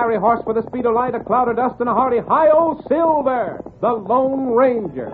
fiery horse with the speed of light, a cloud of dust, and a hearty hi-yo Silver, the Lone Ranger.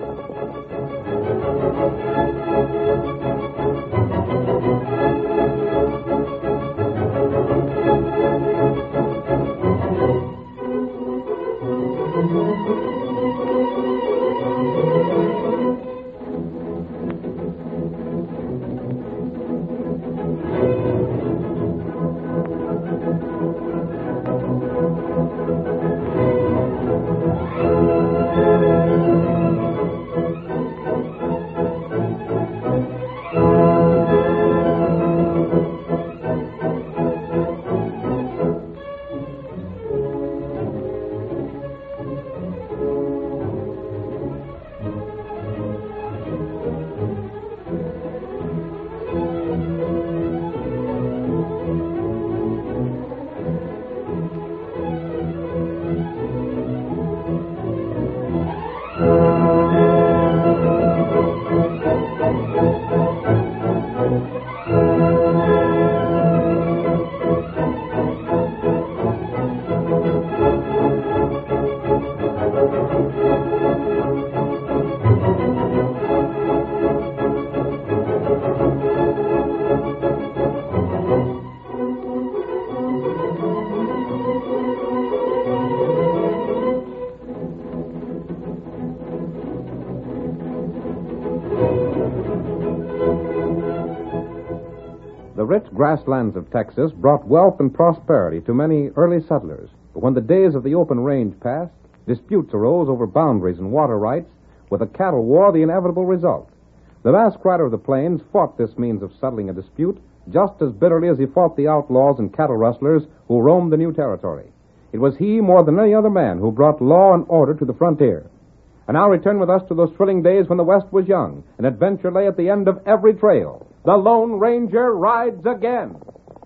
The rich grasslands of Texas brought wealth and prosperity to many early settlers. But when the days of the open range passed, disputes arose over boundaries and water rights, with a cattle war the inevitable result. The masked rider of the plains fought this means of settling a dispute just as bitterly as he fought the outlaws and cattle rustlers who roamed the new territory. It was he, more than any other man, who brought law and order to the frontier. And now return with us to those thrilling days when the West was young, and adventure lay at the end of every trail. The Lone Ranger rides again.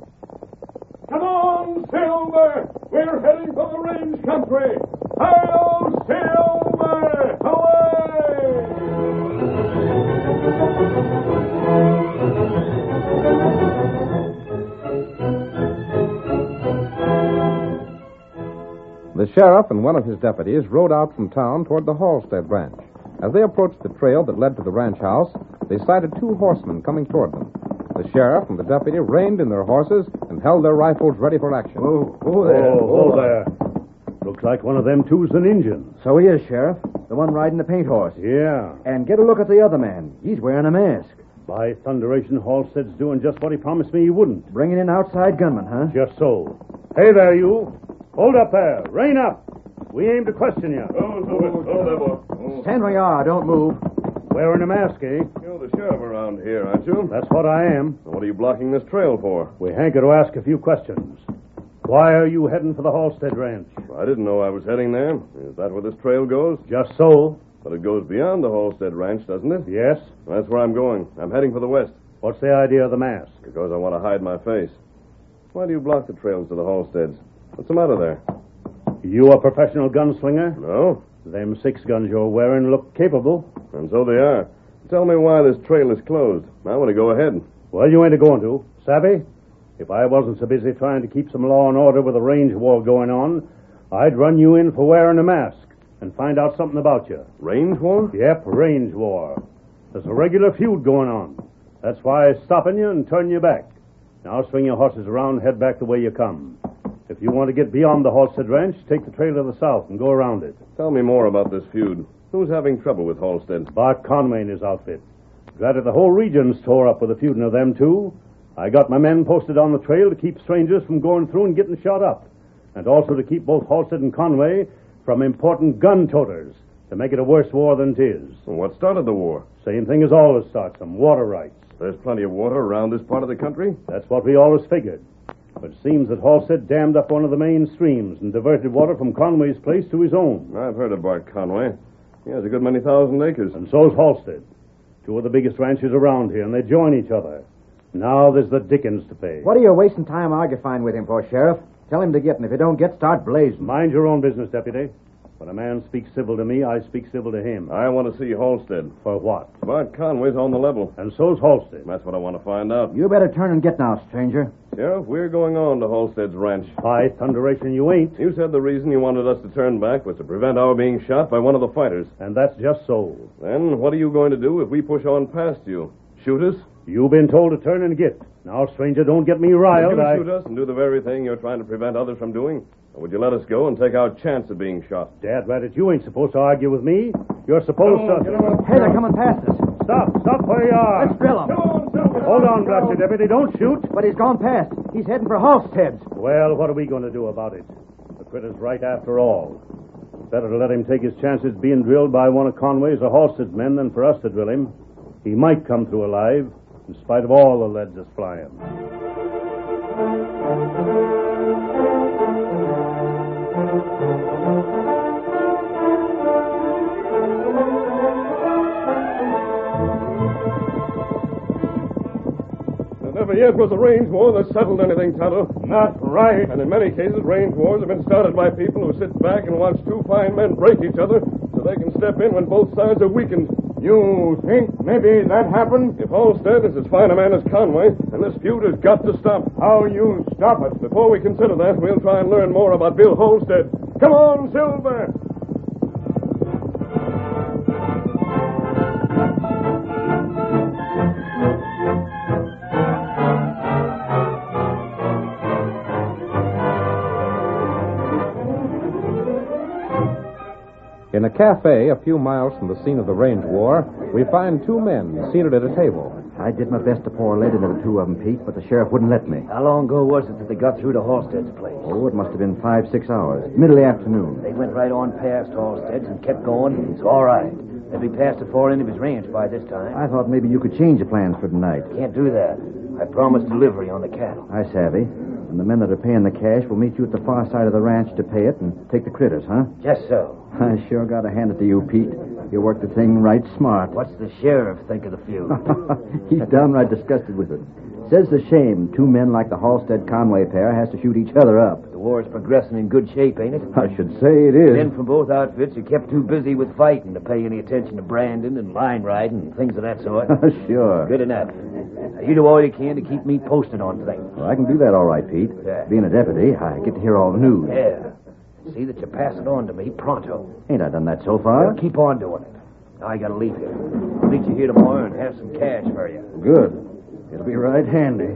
Come on, Silver! We're heading for the range country! Hi-yo, Silver! The sheriff and one of his deputies rode out from town toward the Halstead ranch. As they approached the trail that led to the ranch house, they sighted two horsemen coming toward them. The sheriff and the deputy reined in their horses and held their rifles ready for action. Oh, there. Looks like one of them two's an Injun. So he is, Sheriff. The one riding the paint horse. Yeah. And get a look at the other man. He's wearing a mask. By thunderation, Halstead's doing just what he promised me he wouldn't. Bringing in outside gunmen, huh? Just so. Hey there, you. Hold up there. Rein up. We aim to question you. Stand where you are. Don't move. Wearing a mask, eh? You're the sheriff around here, aren't you? That's what I am. So what are you blocking this trail for? We hanker to ask a few questions. Why are you heading for the Halstead Ranch? I didn't know I was heading there. Is that where this trail goes? Just so. But it goes beyond the Halstead Ranch, doesn't it? Yes. That's where I'm going. I'm heading for the west. What's the idea of the mask? Because I want to hide my face. Why do you block the trails to the Halsteads? What's the matter there? You a professional gunslinger? No. Them 6 guns you're wearing look capable. And so they are. Tell me why this trail is closed. I want to go ahead. Well, you ain't going to. Savvy? If I wasn't so busy trying to keep some law and order with a range war going on, I'd run you in for wearing a mask and find out something about you. Range war? Yep, range war. There's a regular feud going on. That's why I'm stopping you and turning you back. Now swing your horses around and head back the way you come. If you want to get beyond the Halstead Ranch, take the trail to the south and go around it. Tell me more about this feud. Who's having trouble with Halstead? Bart Conway and his outfit. Granted, the whole region's tore up with the feuding of them two. I got my men posted on the trail to keep strangers from going through and getting shot up, and also to keep both Halstead and Conway from important gun toters, to make it a worse war than 'tis. Well, what started the war? Same thing as always starts them, water rights. There's plenty of water around this part of the country. That's what we always figured. But it seems that Halstead dammed up one of the main streams and diverted water from Conway's place to his own. I've heard of Bart Conway. He has a good many thousand acres. And so's Halstead. 2 of the biggest ranches around here, and they join each other. Now there's the dickens to pay. What are you wasting time arguing with him for, Sheriff? Tell him to get, and if you don't get, start blazing. Mind your own business, Deputy. When a man speaks civil to me, I speak civil to him. I want to see Halstead. For what? Bart Conway's on the level. And so's Halstead. That's what I want to find out. You better turn and get now, stranger. Sheriff, we're going on to Halstead's ranch. By thunderation, you ain't. You said the reason you wanted us to turn back was to prevent our being shot by one of the fighters. And that's just so. Then what are you going to do if we push on past you? Shoot us? You've been told to turn and get. Now, stranger, don't get me riled. Would you shoot us and do the very thing you're trying to prevent others from doing? Or would you let us go and take our chance of being shot? Dad, Rabbit, you ain't supposed to argue with me. You're supposed to... Hey, they're coming past us. Stop where you are. Let's drill him. Hold on, blast you, deputy. Don't shoot. But he's gone past. He's heading for Halstead's. Well, what are we going to do about it? The critter's right after all. Better to let him take his chances being drilled by one of Conway's or Halstead's men than for us to drill him. He might come through alive, in spite of all the lead that's flying. Never yet was a range war that settled anything, Tonto. Not right. And in many cases, range wars have been started by people who sit back and watch two fine men break each other so they can step in when both sides are weakened. You think maybe that happened? If Halstead is as fine a man as Conway, then this feud has got to stop. How you stop it? Before we consider that, we'll try and learn more about Bill Halstead. Come on, Silver! In a cafe a few miles from the scene of the range war, we find two men seated at a table. I did my best to pour lead into the two of them, Pete, but the sheriff wouldn't let me. How long ago was it that they got through to Halstead's place? Oh, it must have been 5-6 hours. Middle of the afternoon. They went right on past Halstead's and kept going. It's all right. They'll be past the far end of his ranch by this time. I thought maybe you could change the plans for tonight. Can't do that. I promised delivery on the cattle. I savvy. And the men that are paying the cash will meet you at the far side of the ranch to pay it and take the critters, huh? Just so. I sure got to hand it to you, Pete. You worked the thing right smart. What's the sheriff think of the feud? He's downright disgusted with it. Says the shame two men like the Halstead-Conway pair has to shoot each other up. The war's progressing in good shape, ain't it? I should say it is. Men from both outfits are kept too busy with fighting to pay any attention to branding and line riding and things of that sort. Sure. Good enough. Now, you do all you can to keep me posted on things. Well, I can do that all right, Pete. Yeah. Being a deputy, I get to hear all the news. Yeah. See that you pass it on to me pronto. Ain't I done that so far? Well, keep on doing it. Now I gotta leave here. I'll meet you here tomorrow and have some cash for you. Good. It'll be right handy.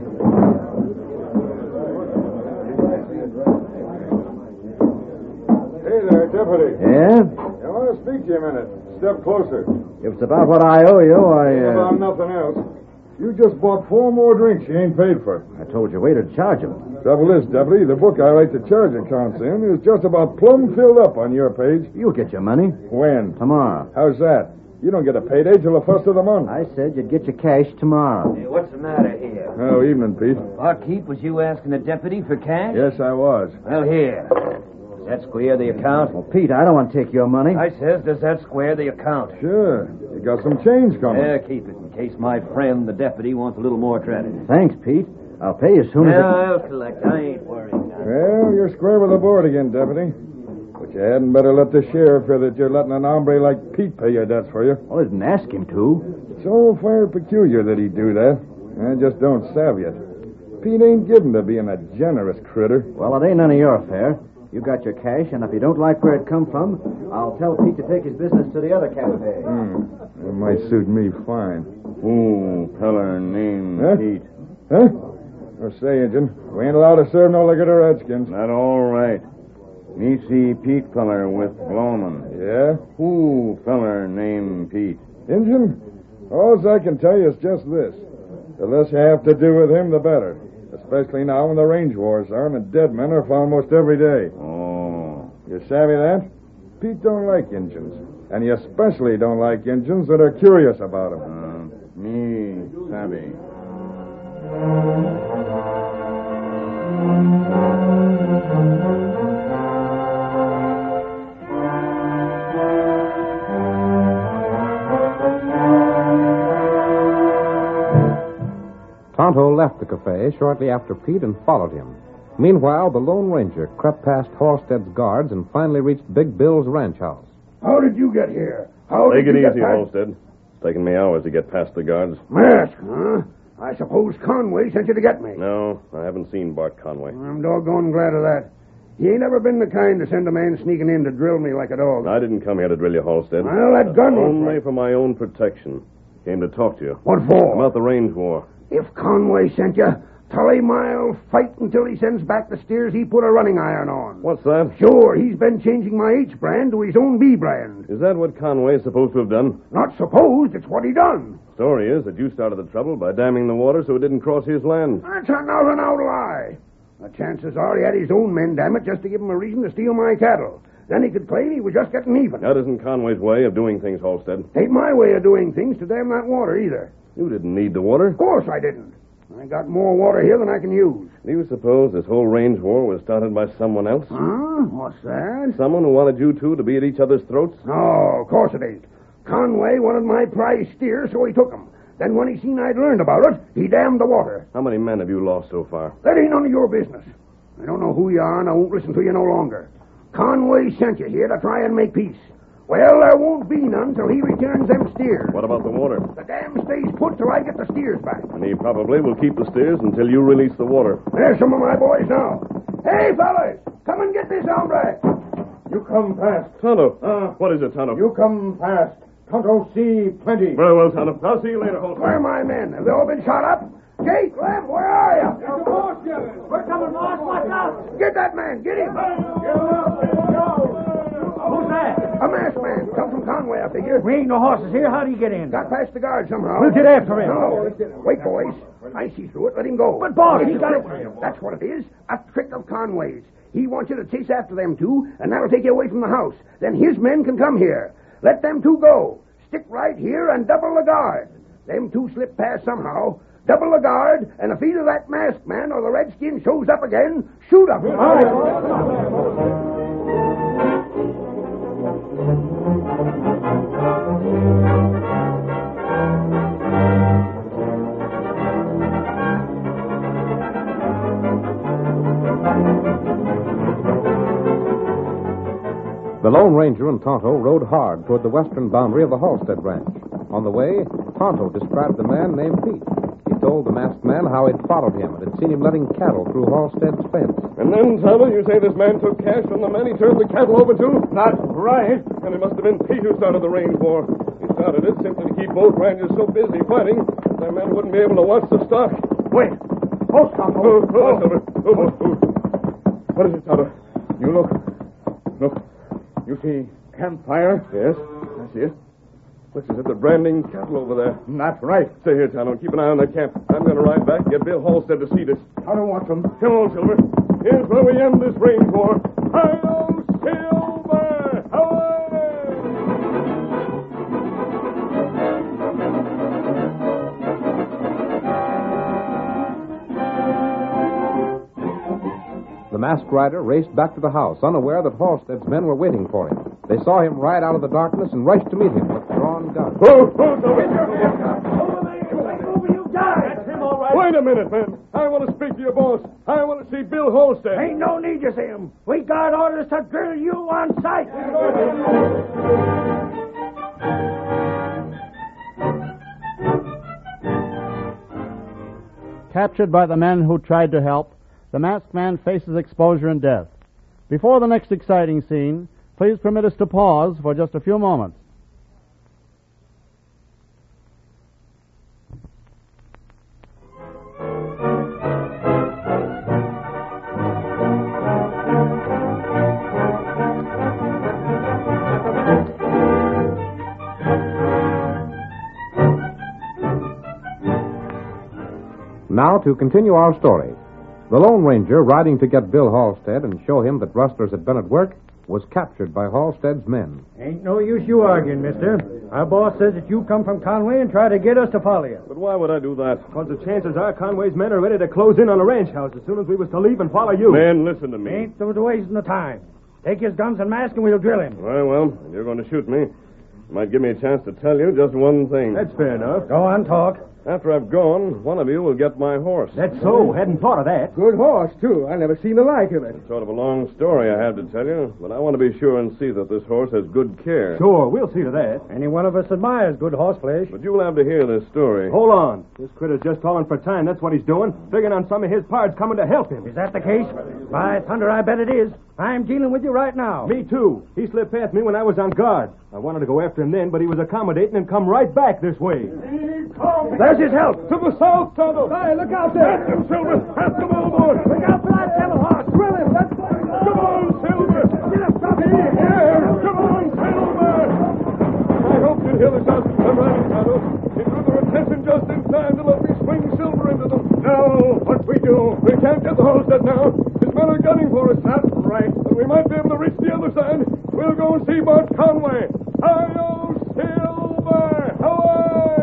Hey there, deputy. Yeah? I want to speak to you a minute. Step closer. If it's about what I owe you, About nothing else. You just bought 4 more drinks you ain't paid for. I told your waiter to charge them. Trouble is, deputy, the book I write the charge accounts in is just about plumb filled up on your page. You'll get your money. When? Tomorrow. How's that? You don't get a payday till the first of the month. I said you'd get your cash tomorrow. Hey, what's the matter here? Oh, evening, Pete. Barkeep, was you asking the deputy for cash? Yes, I was. Well, here. Does that square the account? Well, Pete, I don't want to take your money. I says, does that square the account? Sure. You got some change coming. Yeah, keep it in case my friend, the deputy, wants a little more credit. Thanks, Pete. I'll pay you as soon as Yeah, I'll collect. I ain't worried now. Well, you're square with the board again, deputy. But you hadn't better let the sheriff hear that you're letting an hombre like Pete pay your debts for you. Well, I didn't ask him to. It's all fair peculiar that he'd do that. I just don't savvy it. Pete ain't given to being a generous critter. Well, it ain't none of your affair. You got your cash, and if you don't like where it come from, I'll tell Pete to take his business to the other cafe. It might suit me fine. Ooh, feller named Huh? Pete. Huh? Or say, Injun, we ain't allowed to serve no liquor to redskins. That all right. Me see Pete feller with Blowman. Yeah? Who feller named Pete? Injun, all I can tell you is just this. The less you have to do with him, the better. Especially now when the range wars are and dead men are found almost every day. Oh. You savvy that? Pete don't like Injuns. And he especially don't like Injuns that are curious about him. Me savvy. Tonto left the cafe shortly after Pete and followed him. Meanwhile, the Lone Ranger crept past Halstead's guards and finally reached Big Bill's ranch house. How did you get here? Take it easy, Halstead. It's taken me hours to get past the guards. Mask, huh? I suppose Conway sent you to get me. No, I haven't seen Bart Conway. I'm doggone glad of that. He ain't ever been the kind to send a man sneaking in to drill me like a dog. I didn't come here to drill you, Halstead. Well, that gun was... Only for my own protection. Came to talk to you. What for? About the range war. If Conway sent you, Tully Mile'll fight until he sends back the steers he put a running iron on. What's that? Sure, he's been changing my H brand to his own B brand. Is that what Conway is supposed to have done? Not supposed, it's what he done. Story is that you started the trouble by damming the water so it didn't cross his land. That's an out-and-out lie. The chances are he had his own men dam it just to give him a reason to steal my cattle. Then he could claim he was just getting even. That isn't Conway's way of doing things, Halstead. Ain't my way of doing things to dam that water either. You didn't need the water. Of course I didn't. I got more water here than I can use. Do you suppose this whole range war was started by someone else? Huh? What's that? Someone who wanted you two to be at each other's throats? No, of course it ain't. Conway wanted my prize steer, so he took 'em. Then when he seen I'd learned about it, he dammed the water. How many men have you lost so far? That ain't none of your business. I don't know who you are, and I won't listen to you no longer. Conway sent you here to try and make peace. Well, there won't be none till he returns them steers. What about the water? The dam stays put till I get the steers back. And he probably will keep the steers until you release the water. There's some of my boys now. Hey, fellas, come and get this hombre. You come fast. Tonto. What is it, Tonto? You come fast. Tonto see plenty. Very well, Tonto. I'll see you later, Halstead. Where are my men? Have they all been shot up? Jake, Lem, where are you? We're coming, boss. Watch out. Get that man. Get him. Who's that? A masked man. Come from Conway, I figure. We ain't no horses here. How'd he get in? Got past the guard somehow. We'll get after him. No. Wait, boys. I see through it. Let him go. But, boss, It's he a got trick. it. That's what it is. A trick of Conway's. He wants you to chase after them two, and that'll take you away from the house. Then his men can come here. Let them two go. Stick right here and double the guard. Them two slip past somehow. Double the guard, and if either that masked man or the redskin shows up again, shoot him. All right. The Lone Ranger and Tonto rode hard toward the western boundary of the Halstead ranch. On the way, Tonto described the man named Pete. He told the masked man how he'd followed him and had seen him letting cattle through Halstead's fence. And then, Tonto, you say this man took cash from the man he turned the cattle over to? Not right. And it must have been Pete who started the range war. He started it simply to keep both ranchers so busy fighting that their men wouldn't be able to watch the stock. Wait. Hold, Tonto. What is it, Tonto? You look. Look. You see campfire? Yes, I see it. Looks as if they're branding cattle over there. Not right. Stay here, Tonto. Keep an eye on that camp. I'm going to ride back and get Bill Halstead to see this. I don't want them. Come on, Silver. Here's where we end this range war. Hi-yo, Silver! Away! The masked rider raced back to the house, unaware that Halstead's men were waiting for him. They saw him ride out of the darkness and rushed to meet him with drawn guns. Wait a minute, men. I want to speak to your boss. I want to see Bill Halstead. Ain't no need to see him. We got orders to drill you on sight. Captured by the men who tried to help, the masked man faces exposure and death. Before the next exciting scene, please permit us to pause for just a few moments. Now to continue our story. The Lone Ranger, riding to get Bill Halstead and show him that rustlers had been at work, was captured by Halstead's men. Ain't no use you arguing, mister. Our boss says that you come from Conway and try to get us to follow you. But why would I do that? Because the chances are Conway's men are ready to close in on the ranch house as soon as we was to leave and follow you. Man, listen to me. Ain't those wasting the time. Take his guns and mask and we'll drill him. Well, if you're going to shoot me, you might give me a chance to tell you just one thing. That's fair enough. Go on, talk. After I've gone, one of you will get my horse. That's so. Hadn't thought of that. Good horse, too. I never seen the like of it. Sort of a long story I have to tell you, but I want to be sure and see that this horse has good care. Sure, we'll see to that. Any one of us admires good horse flesh. But you'll have to hear this story. Hold on. This critter's just calling for time. That's what he's doing. Figuring on some of his parts coming to help him. Is that the case? By thunder, I bet it is. I'm dealing with you right now. Me, too. He slipped past me when I was on guard. I wanted to go after him then, but he was accommodating and come right back this way. There's his help. To the south, Tonto. Hey, look out there. Catch him, Silver. Pass him overboard. Look out for that devil horse. Drill him. Let's go. Come on, Silver. Get him, stop it. Here. Come on, Silver. I hope you hear the shots come running, Tonto. He drew their attention just in time to let me swing Silver into them. No, what we do? We can't get the Halstead now. His men are gunning for us. That's right. But we might be able to reach the other side. We'll go and see Bart Conway. Hi-yo, Silver! Away!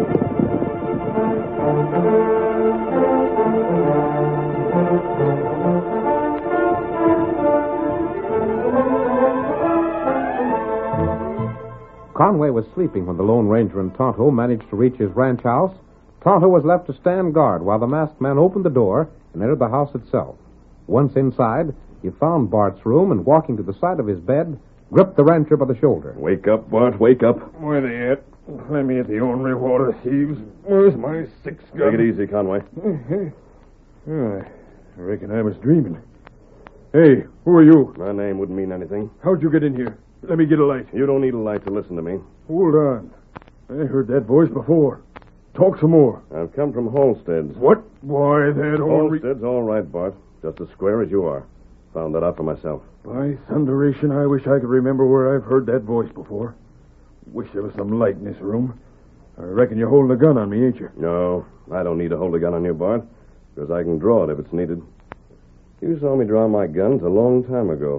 Conway was sleeping when the Lone Ranger and Tonto managed to reach his ranch house. Tonto was left to stand guard while the masked man opened the door and entered the house itself. Once inside, he found Bart's room and, walking to the side of his bed, gripped the rancher by the shoulder. Wake up, Bart, wake up. Where they at? Let me at the only water thieves. Where's my six-gun? Take it easy, Conway. I reckon I was dreaming. Hey, who are you? My name wouldn't mean anything. How'd you get in here? Let me get a light. You don't need a light to listen to me. Hold on. I heard that voice before. Talk some more. I've come from Halstead's. What? Why, that Halstead's all right, Bart. Just as square as you are. Found that out for myself. By thunderation, I wish I could remember where I've heard that voice before. Wish there was some light in this room. I reckon you're holding a gun on me, ain't you? No, I don't need to hold a gun on you, Bart, because I can draw it if it's needed. You saw me draw my guns a long time ago.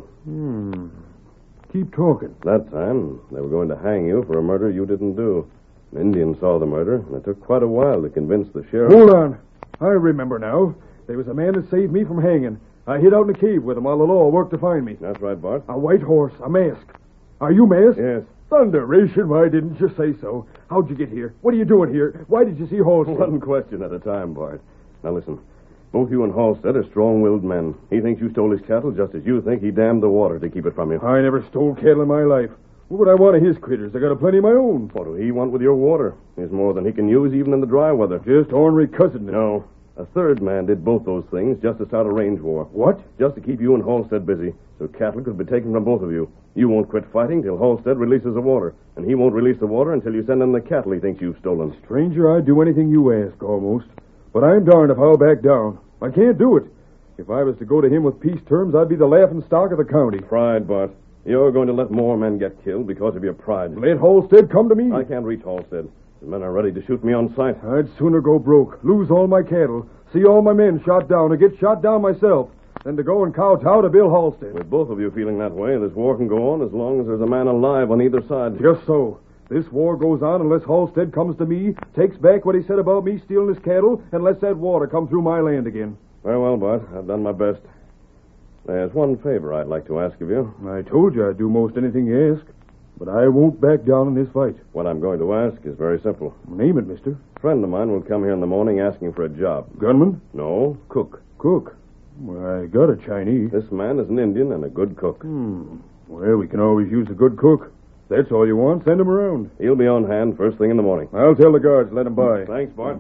Keep talking. That time, they were going to hang you for a murder you didn't do. An Indian saw the murder, and it took quite a while to convince the sheriff. Hold on. I remember now. There was a man that saved me from hanging. I hid out in the cave with him while the law worked to find me. That's right, Bart. A white horse, a mask. Are you masked? Yes. Thunderation, why didn't you say so? How'd you get here? What are you doing here? Why did you see Halstead? One question at a time, Bart. Now listen. Both you and Halstead are strong-willed men. He thinks you stole his cattle just as you think he dammed the water to keep it from you. I never stole cattle in my life. What would I want of his critters? I got a plenty of my own. What do he want with your water? There's more than he can use even in the dry weather. Just ornery cousin. No. A third man did both those things just to start a range war. What? Just to keep you and Halstead busy, so cattle could be taken from both of you. You won't quit fighting till Halstead releases the water, and he won't release the water until you send in the cattle he thinks you've stolen. Stranger, I'd do anything you ask, almost. But I'm darned if I'll back down. I can't do it. If I was to go to him with peace terms, I'd be the laughing stock of the county. Pride, Bart. You're going to let more men get killed because of your pride. Let Halstead come to me. I can't reach Halstead. The men are ready to shoot me on sight. I'd sooner go broke, lose all my cattle, see all my men shot down, or get shot down myself, than to go and kowtow to Bill Halstead. With both of you feeling that way, this war can go on as long as there's a man alive on either side. Just so. This war goes on unless Halstead comes to me, takes back what he said about me stealing his cattle, and lets that water come through my land again. Very well, Bart. I've done my best. There's one favor I'd like to ask of you. I told you I'd do most anything you ask, but I won't back down in this fight. What I'm going to ask is very simple. Name it, mister. A friend of mine will come here in the morning asking for a job. Gunman? No, cook. Cook? Well, I got a Chinese. This man is an Indian and a good cook. Well, we can always use a good cook. That's all you want. Send him around. He'll be on hand first thing in the morning. I'll tell the guards. Let him by. Thanks, Bart.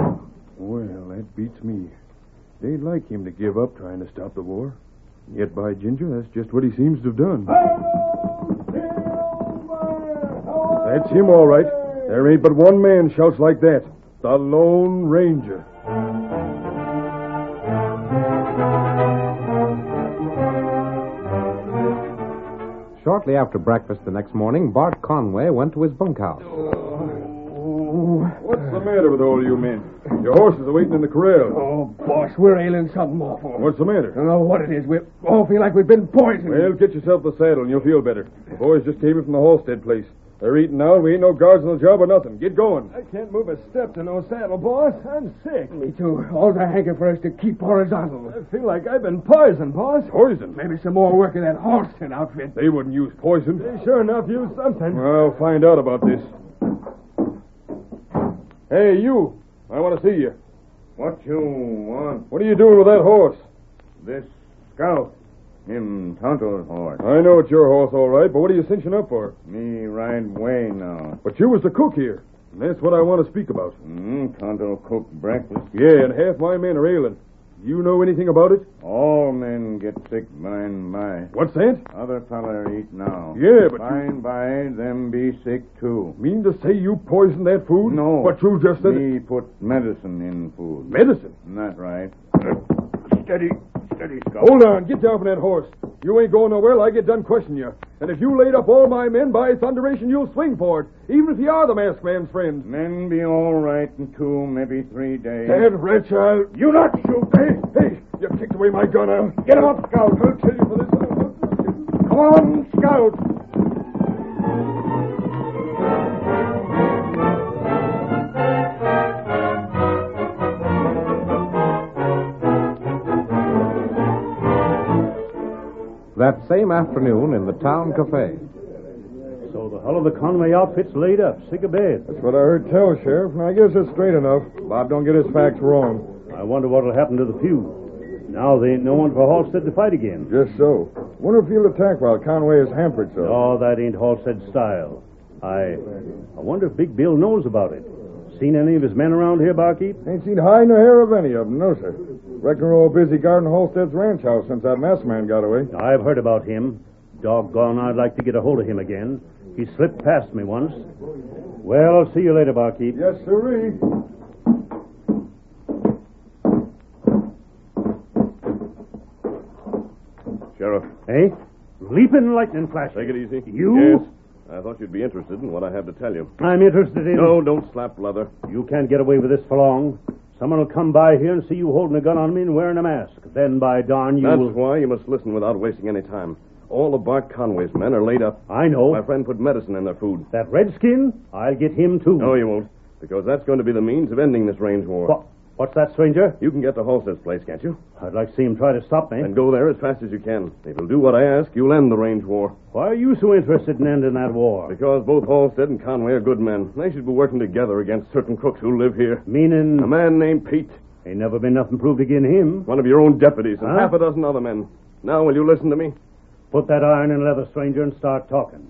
Well, that beats me. They'd like him to give up trying to stop the war. Yet, by ginger, that's just what he seems to have done. That's him, all right. There ain't but one man shouts like that. The Lone Ranger. Shortly after breakfast the next morning, Bart Conway went to his bunkhouse. What's the matter with all you men? Your horses are waiting in the corral. Oh, boss, we're ailing something awful. What's the matter? I don't know what it is. We all feel like we've been poisoned. Well, get yourself the saddle and you'll feel better. The boys just came in from the Halstead place. They're eating now, and we ain't no guards on the job or nothing. Get going. I can't move a step to no saddle, boss. I'm sick. Me too. All the hanker for us to keep horizontal. I feel like I've been poisoned, boss. Poison? Maybe some more work in that Halstead outfit. They wouldn't use poison. They sure enough used something. I'll find out about this. Hey, you. I want to see you. What you want? What are you doing with that horse? This scout. Him Tonto's horse. I know it's your horse, all right, but what are you cinching up for? Me ride way now. But you was the cook here. And that's what I want to speak about. Tonto cooked breakfast. Yeah, and half my men are ailing. You know anything about it? All men get sick by and by. What's that? Other feller eat now. Yeah, but by and by, them be sick too. Mean to say you poisoned that food? No. But you just said Me put medicine in food. Medicine? Not right. Steady, Scout. Hold on, get down from that horse. You ain't going nowhere till I get done questioning you. And if you laid up all my men, by thunderation, you'll swing for it, even if you are the masked man's friend. Men be all right in 2, maybe 3 days. That wretch, You not shoot. Hey, you kicked away my gun. I'll Get him up, Scout. I'll kill you for this. Come on, Scout. That same afternoon in the town cafe. So the hull of the Conway outfit's laid up, sick of bed. That's what I heard tell, Sheriff, and I guess it's straight enough. Bob don't get his facts wrong. I wonder what'll happen to the feud. Now there ain't no one for Halstead to fight again. Just so. Wonder if he'll attack while Conway is hampered so. No, that ain't Halstead's style. I wonder if Big Bill knows about it. Seen any of his men around here, barkeep? Ain't seen hide nor hair of any of them, no, sir. Reckon we're all busy guarding Halstead's ranch house since that masked man got away. I've heard about him. Doggone, I'd like to get a hold of him again. He slipped past me once. Well, I'll see you later, barkeep. Yes, sirree. Sheriff. Hey? Leaping lightning flash. Take it easy. You? Yes. I thought you'd be interested in what I have to tell you. I'm interested in... No, don't slap leather. You can't get away with this for long. Someone will come by here and see you holding a gun on me and wearing a mask. Then, by dawn, you That's will... why you must listen without wasting any time. All of Bart Conway's men are laid up. I know. My friend put medicine in their food. That redskin? I'll get him, too. No, you won't. Because that's going to be the means of ending this range war. What's that, stranger? You can get to Halstead's place, can't you? I'd like to see him try to stop me. And go there as fast as you can. If you'll do what I ask, you'll end the range war. Why are you so interested in ending that war? Because both Halstead and Conway are good men. They should be working together against certain crooks who live here. Meaning? A man named Pete. Ain't never been nothing proved against him. One of your own deputies and Huh? half a dozen other men. Now, will you listen to me? Put that iron in leather, stranger, and start talking.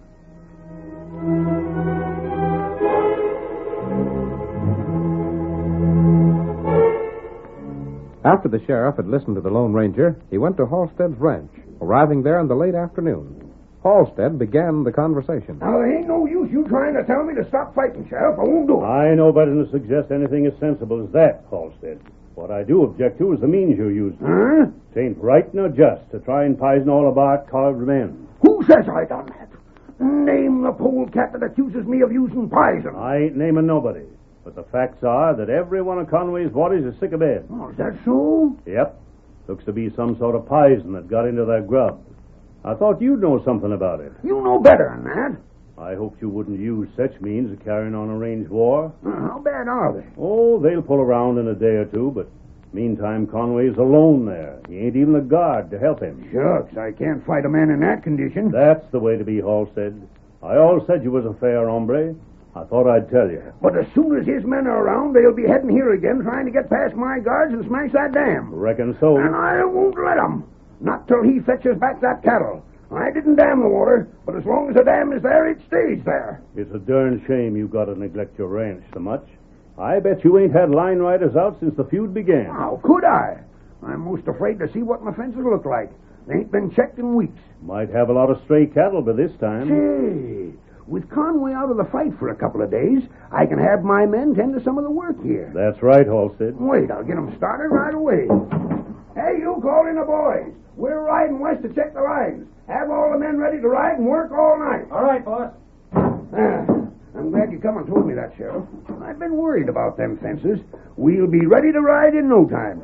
After the sheriff had listened to the Lone Ranger, he went to Halstead's ranch, arriving there in the late afternoon. Halstead began the conversation. Now, there ain't no use you trying to tell me to stop fighting, Sheriff. I won't do it. I know better than to suggest anything as sensible as that, Halstead. What I do object to is the means you're using. Huh? It ain't right nor just to try and poison all of our carved men. Who says I done that? Name the polecat that accuses me of using poison. I ain't naming nobody. But the facts are that every one of Conway's bodies is sick of bed. Oh, is that so? Yep. Looks to be some sort of poison that got into their grub. I thought you'd know something about it. You know better than that. I hoped you wouldn't use such means of carrying on a range war. How bad are they? Oh, they'll pull around in a day or two, but meantime, Conway's alone there. He ain't even a guard to help him. Shucks, I can't fight a man in that condition. That's the way to be, Halstead. I always said you was a fair hombre. I thought I'd tell you. But as soon as his men are around, they'll be heading here again, trying to get past my guards and smash that dam. Reckon so. And I won't let 'em. Not till he fetches back that cattle. I didn't dam the water, but as long as the dam is there, it stays there. It's a darn shame you got to neglect your ranch so much. I bet you ain't had line riders out since the feud began. How could I? I'm most afraid to see what my fences look like. They ain't been checked in weeks. Might have a lot of stray cattle by this time. Say, with Conway out of the fight for a couple of days, I can have my men tend to some of the work here. That's right, Halstead. Wait, I'll get them started right away. Hey, you call in the boys. We're riding west to check the lines. Have all the men ready to ride and work all night. All right, boss. I'm glad you come and told me that, Sheriff. I've been worried about them fences. We'll be ready to ride in no time.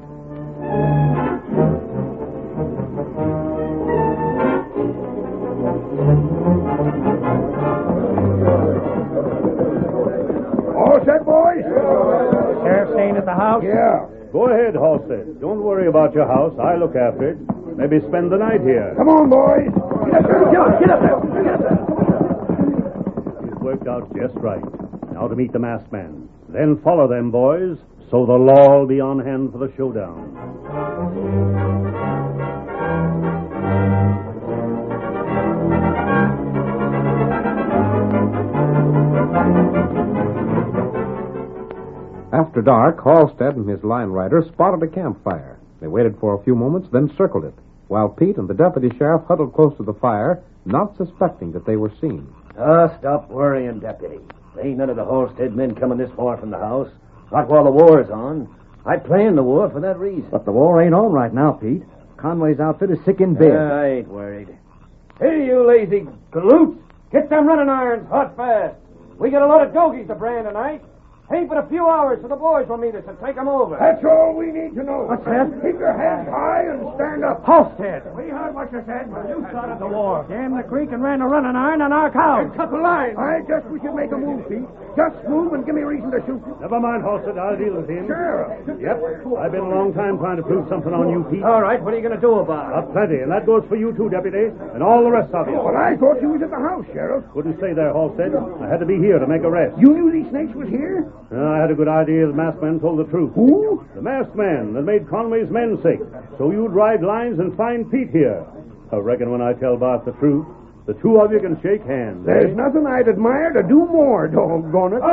All set, boys? Sheriff staying at the house? Yeah. Go ahead, Halstead. Don't worry about your house. I look after it. Maybe spend the night here. Come on, boys. Get up there. It's worked out just right. Now to meet the masked man. Then follow them, boys. So the law will be on hand for the showdown. After dark, Halstead and his line rider spotted a campfire. They waited for a few moments, then circled it, while Pete and the deputy sheriff huddled close to the fire, not suspecting that they were seen. Stop worrying, deputy. There ain't none of the Halstead men coming this far from the house. Not while the war's on. I planned the war for that reason. But the war ain't on right now, Pete. Conway's outfit is sick in bed. I ain't worried. Hey, you lazy galoots. Get them running irons hot fast. We got a lot of dogies to brand tonight. Ain't but a few hours so the boys will meet us and take them over. That's all we need to know. What's that? Keep your heads high and stand up. Halstead. We heard what you said. You started the war. Damn the creek and ran a running iron on our cows. Cut the line. I guess we should make a move, Pete. Just move and give me reason to shoot. Never mind, Halstead. I'll deal with him. Sure. Yep. I've been a long time trying to prove something on you, Pete. All right, what are you going to do about it? Plenty, and that goes for you too, deputy, and all the rest of you. Well, I thought you was at the house, Sheriff. Couldn't stay there, Halstead. I had to be here to make arrests. You knew these snakes was here? I had a good idea the masked man told the truth. Who? The masked man that made Conway's men sick. So you'd ride lines and find Pete here. I reckon when I tell Bart the truth, the two of you can shake hands. There's nothing I'd admire to do more, doggone it.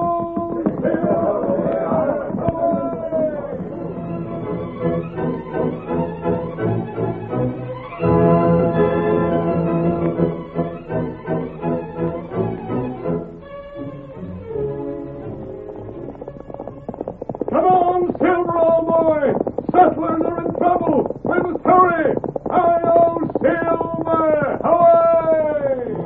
Come on, Silver, old boy! Settlers are in trouble! We must hurry! Hi-yo, Silver! Away!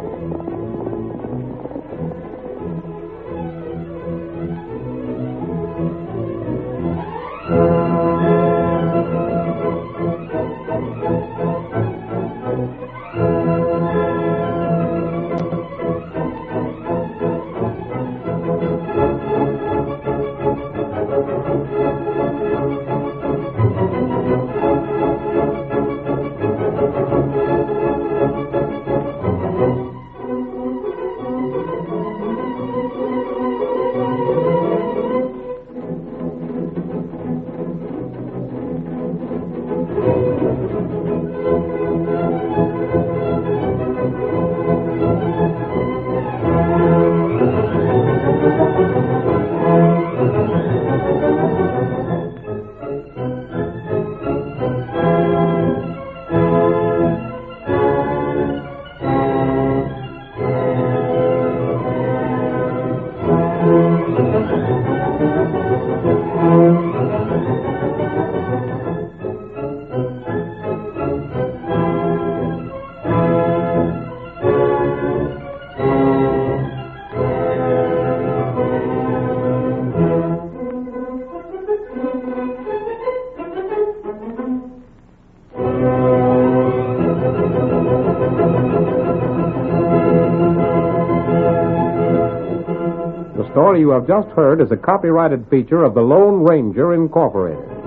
The story you have just heard is a copyrighted feature of the Lone Ranger Incorporated.